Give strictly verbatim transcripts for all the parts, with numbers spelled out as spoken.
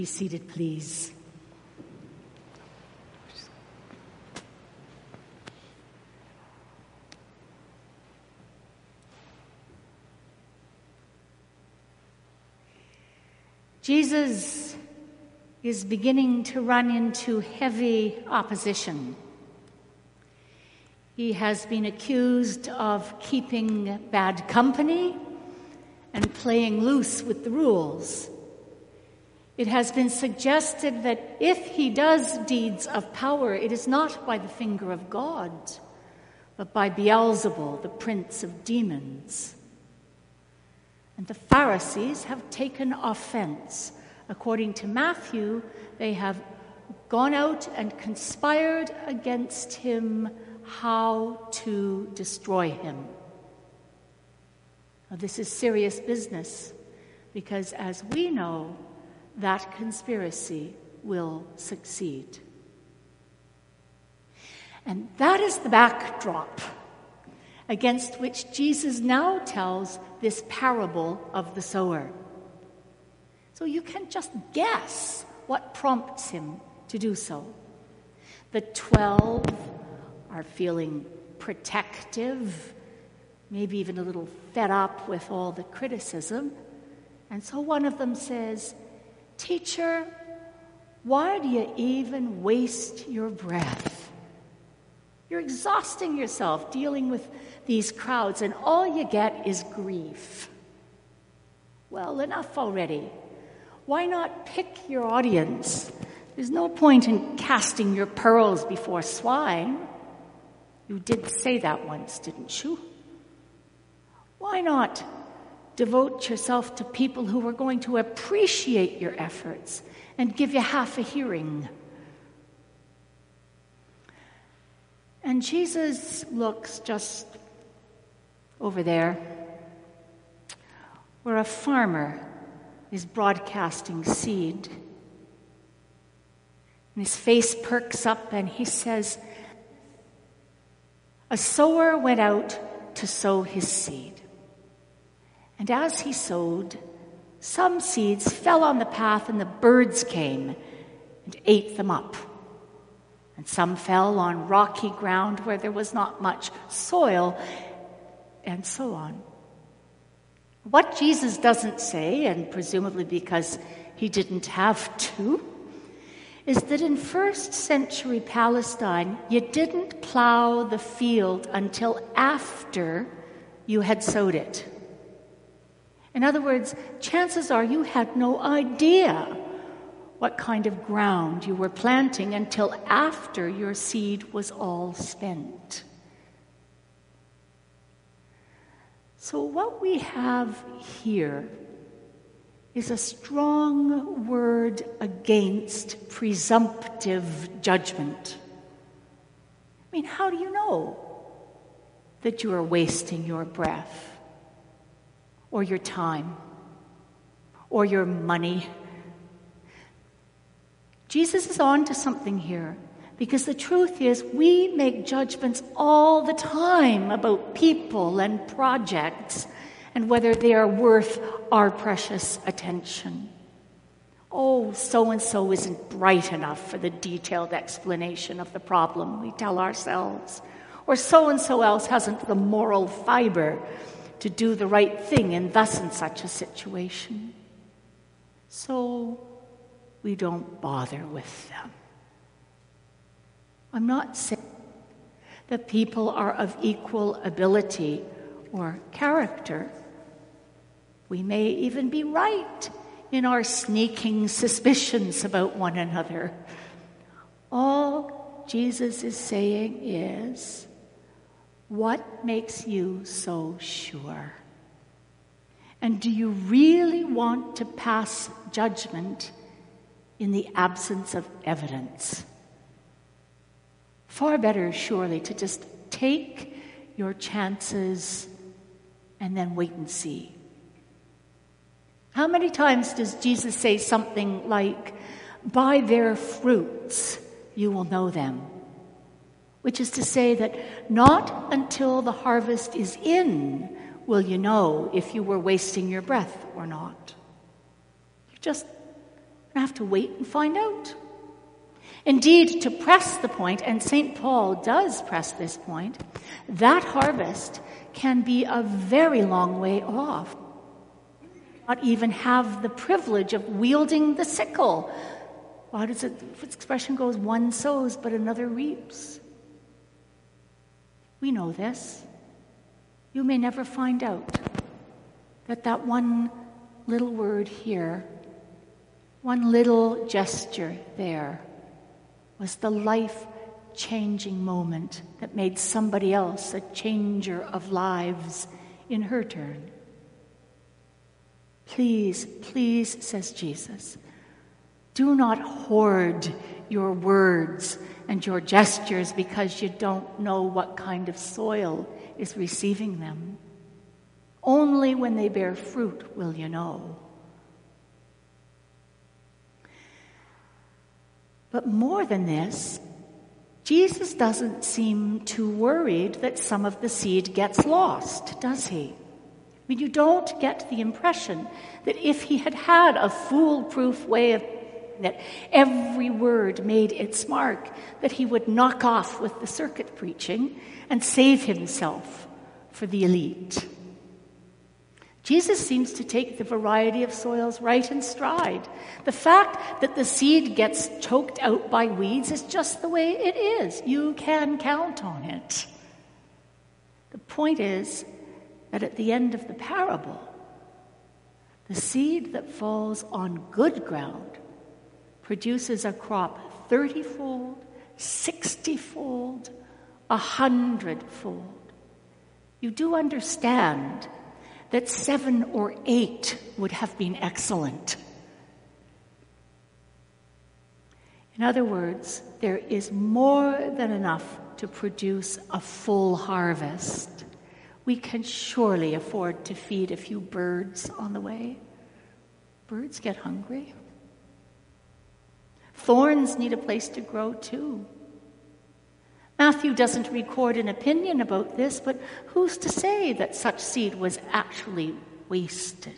Be seated, please. Jesus is beginning to run into heavy opposition. He has been accused of keeping bad company and playing loose with the rules. It has been suggested that if he does deeds of power, it is not by the finger of God, but by Beelzebul, the prince of demons. And the Pharisees have taken offense. According to Matthew, they have gone out and conspired against him how to destroy him. Now, this is serious business, because as we know, that conspiracy will succeed. And that is the backdrop against which Jesus now tells this parable of the sower. So you can just guess what prompts him to do so. The twelve are feeling protective, maybe even a little fed up with all the criticism. And so one of them says, "Teacher, why do you even waste your breath? You're exhausting yourself dealing with these crowds, and all you get is grief." Well, enough already. Why not pick your audience? There's no point in casting your pearls before swine. You did say that once, didn't you? Why not devote yourself to people who are going to appreciate your efforts and give you half a hearing? And Jesus looks just over there, where a farmer is broadcasting seed. And his face perks up and he says, "A sower went out to sow his seed. And as he sowed, some seeds fell on the path, and the birds came and ate them up. And some fell on rocky ground where there was not much soil," and so on. What Jesus doesn't say, and presumably because he didn't have to, is that in first century Palestine, you didn't plow the field until after you had sowed it. In other words, chances are you had no idea what kind of ground you were planting until after your seed was all spent. So what we have here is a strong word against presumptive judgment. I mean, how do you know that you are wasting your breath, or your time, or your money? Jesus is on to something here, because the truth is we make judgments all the time about people and projects and whether they are worth our precious attention. Oh, so-and-so isn't bright enough for the detailed explanation of the problem, we tell ourselves. Or so-and-so else hasn't the moral fiber to do the right thing in thus and such a situation. So we don't bother with them. I'm not saying that people are of equal ability or character. We may even be right in our sneaking suspicions about one another. All Jesus is saying is, what makes you so sure? And do you really want to pass judgment in the absence of evidence? Far better, surely, to just take your chances and then wait and see. How many times does Jesus say something like, "By their fruits you will know them"? Which is to say that not until the harvest is in will you know if you were wasting your breath or not. You just I have to wait and find out. Indeed, to press the point, and Saint Paul does press this point, that harvest can be a very long way off. Not even have the privilege of wielding the sickle. Why does it, the expression goes, one sows but another reaps? We know this. You may never find out that that one little word here, one little gesture there, was the life-changing moment that made somebody else a changer of lives in her turn. Please, please, says Jesus, do not hoard your words and your gestures because you don't know what kind of soil is receiving them. Only when they bear fruit will you know. But more than this, Jesus doesn't seem too worried that some of the seed gets lost, does he? I mean, you don't get the impression that if he had had a foolproof way of that every word made its mark, that he would knock off with the circuit preaching and save himself for the elite. Jesus seems to take the variety of soils right in stride. The fact that the seed gets choked out by weeds is just the way it is. You can count on it. The point is that at the end of the parable, the seed that falls on good ground produces a crop thirty-fold, sixty-fold, a hundred-fold. You do understand that seven or eight would have been excellent. In other words, there is more than enough to produce a full harvest. We can surely afford to feed a few birds on the way. Birds get hungry. Thorns need a place to grow too. Matthew doesn't record an opinion about this, but who's to say that such seed was actually wasted?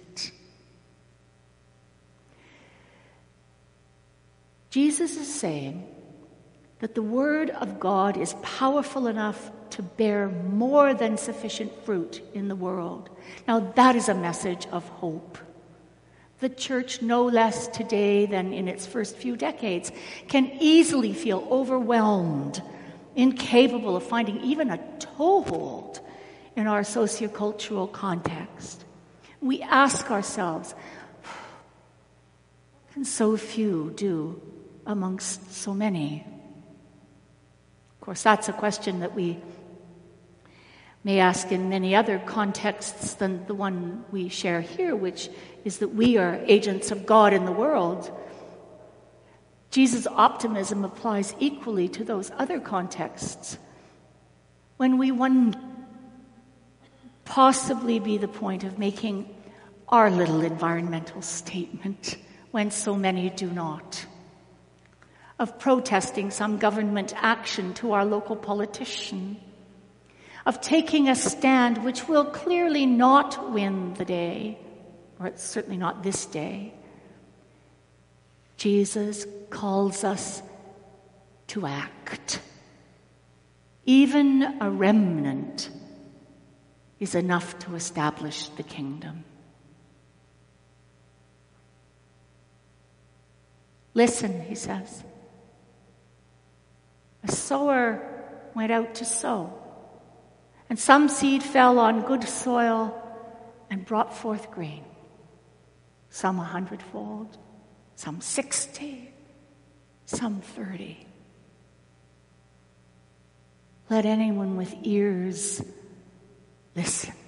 Jesus is saying that the Word of God is powerful enough to bear more than sufficient fruit in the world. Now, that is a message of hope. The church, no less today than in its first few decades, can easily feel overwhelmed, incapable of finding even a toehold in our sociocultural context. We ask ourselves, what can so few do amongst so many? Of course, that's a question that we may ask in many other contexts than the one we share here, which is that we are agents of God in the world. Jesus' optimism applies equally to those other contexts. When we one possibly be the point of making our little environmental statement when so many do not, of protesting some government action to our local politician, of taking a stand which will clearly not win the day, or it's certainly not this day. Jesus calls us to act. Even a remnant is enough to establish the kingdom. Listen, he says. A sower went out to sow, and some seed fell on good soil and brought forth grain, some a hundredfold, some sixty, some thirty. Let anyone with ears listen.